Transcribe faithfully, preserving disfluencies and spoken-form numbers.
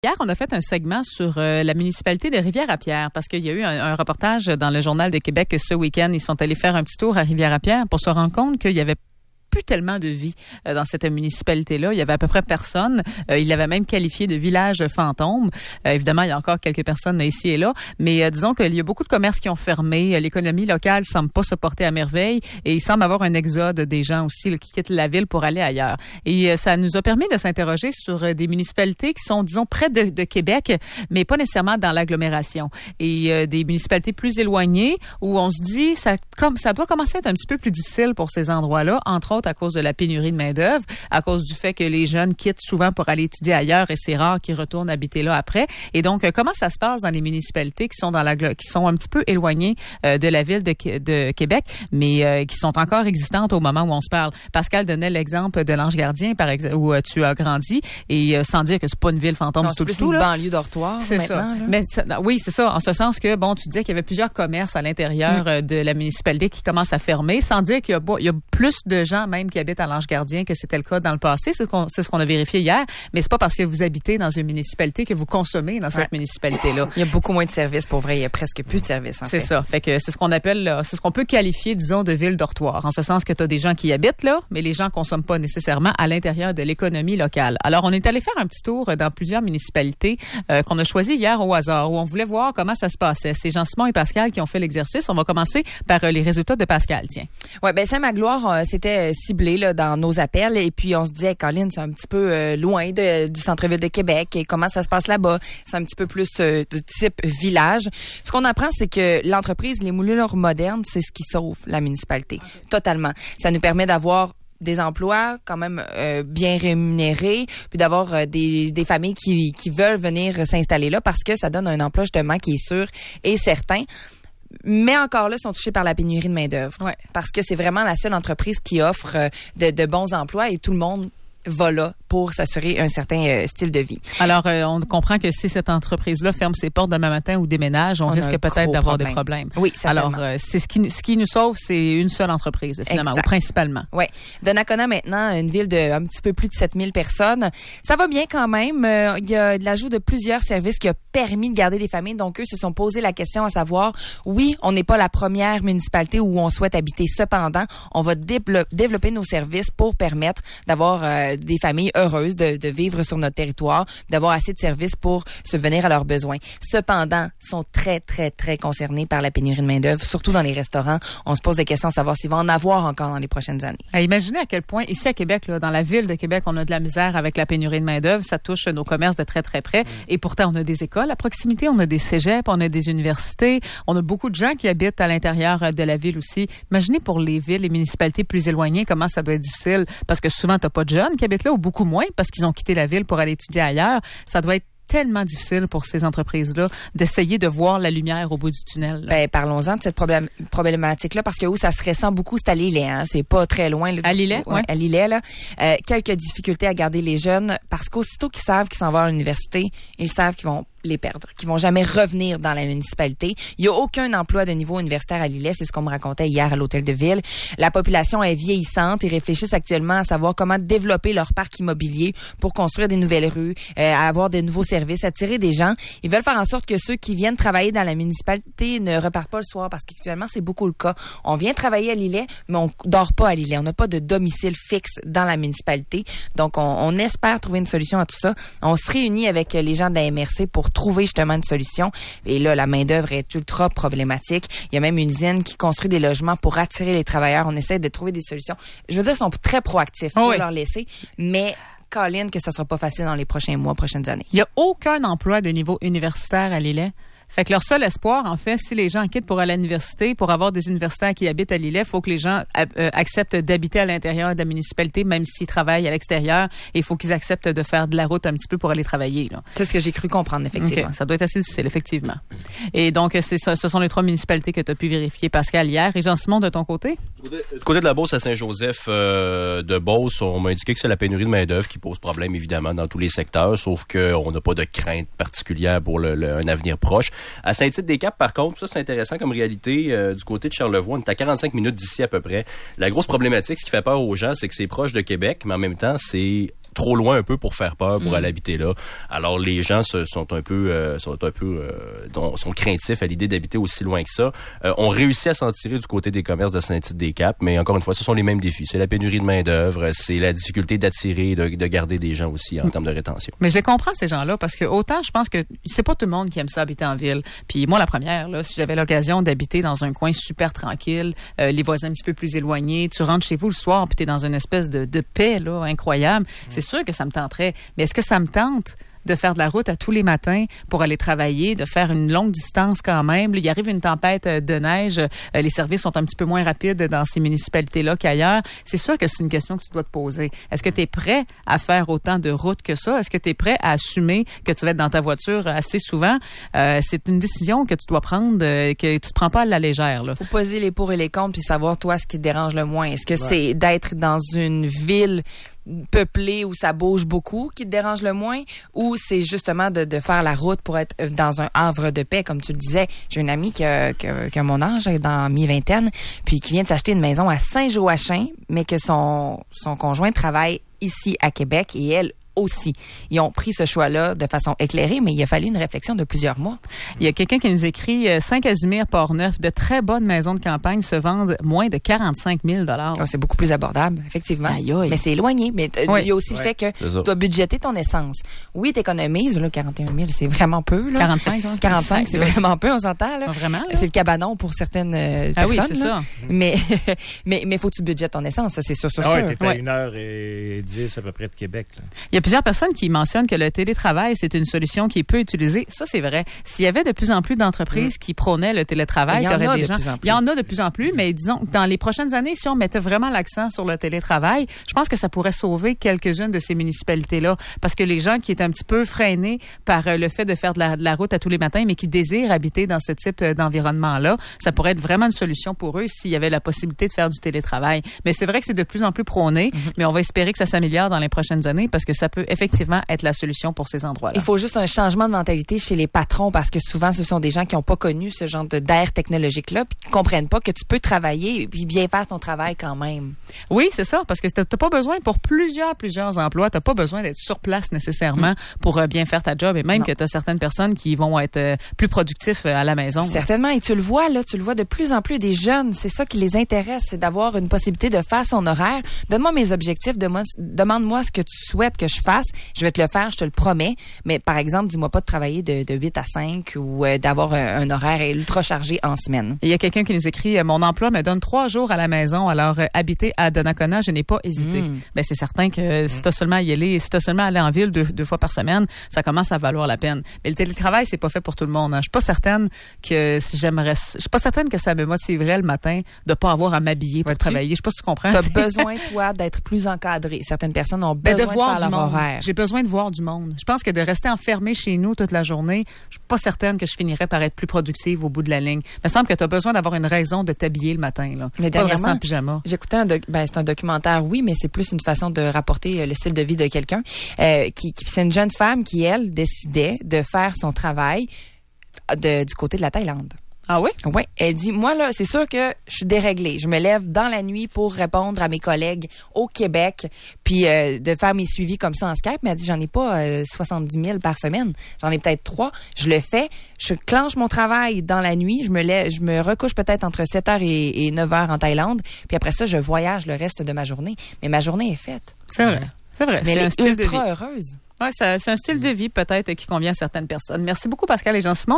Hier, on a fait un segment sur euh, la municipalité de Rivière-à-Pierre parce qu'il y a eu un, un reportage dans le Journal de Québec ce week-end. Ils sont allés faire un petit tour à Rivière-à-Pierre pour se rendre compte qu'il y avait plus tellement de vie euh, dans cette municipalité-là. Il y avait à peu près personne. Euh, il l'avait même qualifié de village fantôme. Euh, évidemment, il y a encore quelques personnes ici et là, mais euh, disons qu'il y a beaucoup de commerces qui ont fermé. L'économie locale semble pas se porter à merveille et il semble avoir un exode des gens aussi là, qui quittent la ville pour aller ailleurs. Et euh, ça nous a permis de s'interroger sur euh, des municipalités qui sont, disons, près de, de Québec, mais pas nécessairement dans l'agglomération. Et euh, des municipalités plus éloignées où on se dit ça comme ça doit commencer à être un petit peu plus difficile pour ces endroits-là, entre autres à cause de la pénurie de main-d'œuvre, à cause du fait que les jeunes quittent souvent pour aller étudier ailleurs et c'est rare qu'ils retournent habiter là après. Et donc, euh, comment ça se passe dans les municipalités qui sont dans la qui sont un petit peu éloignées euh, de la ville de, de Québec, mais euh, qui sont encore existantes au moment où on se parle? Pascal donnait l'exemple de l'Ange Gardien, par exemple, où euh, tu as grandi, et euh, sans dire que c'est pas une ville fantôme non, tout le tout. C'est plus une banlieue dortoir C'est ça. Là. Mais ça, oui, c'est ça. En ce sens que, bon, tu disais qu'il y avait plusieurs commerces à l'intérieur mm. euh, de la municipalité qui commencent à fermer, sans dire qu'il y a, il y a plus de gens même qui habitent à l'Ange Gardien que c'était le cas dans le passé. C'est ce qu'on, c'est ce qu'on a vérifié hier. Mais c'est pas parce que vous habitez dans une municipalité que vous consommez dans cette ouais. municipalité-là. Il y a beaucoup moins de services. Pour vrai, il y a presque plus de services, en c'est fait. ça. Fait que c'est ce qu'on appelle, là, c'est ce qu'on peut qualifier, disons, de ville dortoir. En ce sens que tu as des gens qui y habitent là, mais les gens consomment pas nécessairement à l'intérieur de l'économie locale. Alors, on est allé faire un petit tour dans plusieurs municipalités euh, qu'on a choisies hier au hasard, où on voulait voir comment ça se passait. C'est Jean-Simon et Pascal qui ont fait l'exercice. On va commencer par euh, les résultats de Pascal. Tiens. Ouais, ben Saint-Magloire, euh, c'était ciblé là dans nos appels et puis on se disait, Colin, c'est un petit peu euh, loin de, du centre-ville de Québec et comment ça se passe là-bas. C'est un petit peu plus euh, de type village. Ce qu'on apprend, c'est que l'entreprise Les Moulures Modernes, c'est ce qui sauve la municipalité. Okay. Totalement. Ça nous permet d'avoir des emplois quand même euh, bien rémunérés, puis d'avoir euh, des, des familles qui, qui veulent venir s'installer là parce que ça donne un emploi justement qui est sûr et certain. Mais encore là, sont touchés par la pénurie de main-d'œuvre. Ouais. Parce que c'est vraiment la seule entreprise qui offre euh, de, de bons emplois et tout le monde va là pour s'assurer un certain euh, style de vie. Alors, euh, on comprend que si cette entreprise-là ferme ses portes demain matin ou déménage, on, on risque peut-être d'avoir problème. des problèmes. Oui, certainement. Alors, euh, c'est ce qui, ce qui nous sauve, c'est une seule entreprise, finalement, exact. Ou principalement. Oui. Donnacona, maintenant, une ville de un petit peu plus de sept mille personnes. Ça va bien quand même. Euh, il y a de l'ajout de plusieurs services qui a permis de garder des familles. Donc, eux se sont posé la question à savoir, oui, on n'est pas la première municipalité où on souhaite habiter. Cependant, on va déblo- développer nos services pour permettre d'avoir euh, des familles heureuses de, de vivre sur notre territoire, d'avoir assez de services pour subvenir à leurs besoins. Cependant, sont très, très, très concernés par la pénurie de main-d'œuvre, surtout dans les restaurants. On se pose des questions à savoir s'il va en avoir encore dans les prochaines années. À imaginer à quel point, ici à Québec, là, dans la ville de Québec, on a de la misère avec la pénurie de main-d'œuvre. Ça touche nos commerces de très, très près. Mmh. Et pourtant, on a des écoles à proximité, on a des cégeps, on a des universités, on a beaucoup de gens qui habitent à l'intérieur de la ville aussi. Imaginez pour les villes, les municipalités plus éloignées, comment ça doit être difficile, parce que souvent, t'as pas de jeunes qui habitent là, ou beaucoup moins, parce qu'ils ont quitté la ville pour aller étudier ailleurs. Ça doit être tellement difficile pour ces entreprises-là d'essayer de voir la lumière au bout du tunnel. Là. Ben, parlons-en de cette problème, problématique-là, parce que où ça se ressent beaucoup, c'est à Lillet, hein. C'est pas très loin. Là, à Lillet, oui. Ouais. À Lillet, là. Euh, quelques difficultés à garder les jeunes, parce qu'aussitôt qu'ils savent qu'ils s'en vont à l'université, ils savent qu'ils vont les perdre, qui vont jamais revenir dans la municipalité. Il y a aucun emploi de niveau universitaire à Lillet, c'est ce qu'on me racontait hier à l'hôtel de ville. La population est vieillissante et réfléchissent actuellement à savoir comment développer leur parc immobilier pour construire des nouvelles rues, euh, avoir de nouveaux services, attirer des gens. Ils veulent faire en sorte que ceux qui viennent travailler dans la municipalité ne repartent pas le soir, parce qu'actuellement, c'est beaucoup le cas. On vient travailler à Lillet, mais on dort pas à Lillet. On n'a pas de domicile fixe dans la municipalité. Donc, on, on espère trouver une solution à tout ça. On se réunit avec les gens de la M R C pour trouver justement une solution. Et là, la main-d'œuvre est ultra problématique. Il y a même une usine qui construit des logements pour attirer les travailleurs. On essaie de trouver des solutions. Je veux dire, ils sont très proactifs pour oh oui. leur laisser, mais Colin, que ça sera pas facile dans les prochains mois, prochaines années. Il y a aucun emploi de niveau universitaire à Lillet. Fait que leur seul espoir, en fait, si les gens quittent pour aller à l'université, pour avoir des universitaires qui habitent à Lillet, il faut que les gens euh, acceptent d'habiter à l'intérieur de la municipalité, même s'ils travaillent à l'extérieur. Et il faut qu'ils acceptent de faire de la route un petit peu pour aller travailler. Là. C'est ce que j'ai cru comprendre, effectivement. Okay. Ça doit être assez difficile, effectivement. Et donc, c'est ça, ce sont les trois municipalités que tu as pu vérifier, Pascal, hier. Et Jean-Simon, de ton côté? Du côté de la Beauce à Saint-Joseph euh, de Beauce, on m'a indiqué que c'est la pénurie de main-d'œuvre qui pose problème, évidemment, dans tous les secteurs, sauf qu'on n'a pas de crainte particulière pour le, le, un avenir proche. À Saint-Tite-des-Caps, par contre, ça c'est intéressant comme réalité, euh, du côté de Charlevoix, on est à quarante-cinq minutes d'ici à peu près. La grosse problématique, ce qui fait peur aux gens, c'est que c'est proche de Québec, mais en même temps, c'est trop loin un peu pour faire peur pour Mm. aller habiter là. Alors les gens se, sont un peu euh, sont un peu euh, dont- sont craintifs à l'idée d'habiter aussi loin que ça. Euh, on réussit à s'en tirer du côté des commerces de Saint-Tite-des-Caps, mais encore une fois, ce sont les mêmes défis. C'est la pénurie de main-d'œuvre, c'est la difficulté d'attirer, de, de garder des gens aussi en termes de rétention. Mais je les comprends, ces gens-là, parce que autant je pense que c'est pas tout le monde qui aime ça habiter en ville. Puis moi, la première, là, si j'avais l'occasion d'habiter dans un coin super tranquille, euh, les voisins un petit peu plus éloignés, tu rentres chez vous le soir puis t'es dans une espèce de, de paix là, incroyable, c'est sûr que ça me tenterait. Mais est-ce que ça me tente de faire de la route à tous les matins pour aller travailler, de faire une longue distance quand même? Là, il arrive une tempête de neige, euh, les services sont un petit peu moins rapides dans ces municipalités-là qu'ailleurs. C'est sûr que c'est une question que tu dois te poser. Est-ce que tu es prêt à faire autant de routes que ça? Est-ce que tu es prêt à assumer que tu vas être dans ta voiture assez souvent? Euh, c'est une décision que tu dois prendre, euh, que tu te prends pas à la légère, là. Faut poser les pour et les contre puis savoir, toi, ce qui te dérange le moins. Est-ce que ouais. c'est d'être dans une ville peuplée où ça bouge beaucoup qui te dérange le moins, ou c'est justement de, de faire la route pour être dans un havre de paix, comme tu le disais? J'ai une amie qui a, qui a, qui a mon âge, dans mi-vingtaine, puis qui vient de s'acheter une maison à Saint-Joachim, mais que son, son conjoint travaille ici à Québec et elle aussi. Ils ont pris ce choix-là de façon éclairée, mais il a fallu une réflexion de plusieurs mois. Il y a quelqu'un qui nous écrit euh, Saint-Casimir, Port-Neuf, de très bonnes maisons de campagne se vendent moins de quarante-cinq mille dollars. Oh, c'est beaucoup plus abordable, effectivement. Aïe, aïe. Mais c'est éloigné. Mais t- oui. il y a aussi ouais, le fait que tu ça. dois budgéter ton essence. Oui, t'économises, là, quarante et un mille, c'est vraiment peu, là. quarante-cinq, hein? quarante-cinq, c'est vraiment peu, on s'entend, là. Pas vraiment, là? C'est le cabanon pour certaines euh, ah personnes. oui, c'est là. ça. Mais, mais, mais faut que tu budgètes ton essence, ça, c'est sûr, sûr, ah ouais, sûr. t'es à Ouais. une heure et dix à peu près de Québec, là. Il y a plusieurs personnes qui mentionnent que le télétravail, c'est une solution qui est peu utilisée. Ça, c'est vrai. S'il y avait de plus en plus d'entreprises mmh. qui prônaient le télétravail, il y en t'aurais a des de gens. plus en plus. Il y en a de plus en plus, mais disons, dans les prochaines années, si on mettait vraiment l'accent sur le télétravail, je pense que ça pourrait sauver quelques-unes de ces municipalités-là. Parce que les gens qui étaient un petit peu freinés par euh, le fait de faire de la, de la route à tous les matins, mais qui désirent habiter dans ce type euh, d'environnement-là, ça pourrait être vraiment une solution pour eux s'il y avait la possibilité de faire du télétravail. Mais c'est vrai que c'est de plus en plus prôné, mmh. mais on va espérer que ça s'améliore dans les prochaines années parce que ça peut effectivement être la solution pour ces endroits-là. Il faut juste un changement de mentalité chez les patrons parce que souvent, ce sont des gens qui n'ont pas connu ce genre de, d'ère technologique-là puis qui ne comprennent pas que tu peux travailler et puis bien faire ton travail quand même. Oui, c'est ça, parce que tu n'as pas besoin, pour plusieurs, plusieurs emplois, tu n'as pas besoin d'être sur place nécessairement mmh. pour euh, bien faire ta job et même non. que tu as certaines personnes qui vont être euh, plus productifs euh, à la maison. Certainement, et tu le vois, là, tu le vois de plus en plus des jeunes, c'est ça qui les intéresse, c'est d'avoir une possibilité de faire son horaire. Donne-moi mes objectifs, demande, demande-moi ce que tu souhaites que je fasse, je vais te le faire, je te le promets, mais par exemple, dis-moi pas de travailler de, de huit à cinq ou euh, d'avoir un, un horaire ultra chargé en semaine. Il y a quelqu'un qui nous écrit euh, « Mon emploi me donne trois jours à la maison, alors euh, habiter à Donnacona, je n'ai pas hésité. Mm. » Ben, c'est certain que mm. si tu as seulement à y aller, si tu as seulement à aller en ville deux, deux fois par semaine, ça commence à valoir la peine. Mais le télétravail, c'est pas fait pour tout le monde. Hein. Je suis pas certaine que si j'aimerais... Je suis pas certaine que ça me motiverait le matin de pas avoir à m'habiller pour Vois-tu? travailler. Je sais pas si tu comprends. Tu as besoin, toi, d'être plus encadré. Certaines personnes ont besoin ben, de, de voir faire du leur monde. horaire. J'ai besoin de voir du monde. Je pense que de rester enfermé chez nous toute la journée, je suis pas certaine que je finirais par être plus productive au bout de la ligne. Il me semble que tu as besoin d'avoir une raison de t'habiller le matin. Là. Mais pas de rester en pyjama. J'écoutais un doc- ben, c'est un documentaire, oui, mais c'est plus une façon de rapporter euh, le style de vie de quelqu'un. Euh, qui, qui, c'est une jeune femme qui, elle, décidait de faire son travail de, du côté de la Thaïlande. Ah oui? Oui. Elle dit, moi, là, c'est sûr que je suis déréglée. Je me lève dans la nuit pour répondre à mes collègues au Québec, puis euh, de faire mes suivis comme ça en Skype. Mais elle dit, j'en ai pas euh, soixante-dix mille par semaine. J'en ai peut-être trois. Je le fais. Je clenche mon travail dans la nuit. Je me lève, je me recouche peut-être entre sept heures et, et neuf heures en Thaïlande. Puis après ça, je voyage le reste de ma journée. Mais ma journée est faite. C'est vrai. C'est vrai. Mais c'est elle un est style ultra de vie. heureuse. Ouais, c'est un style de vie peut-être qui convient à certaines personnes. Merci beaucoup, Pascal et Jean-Simon.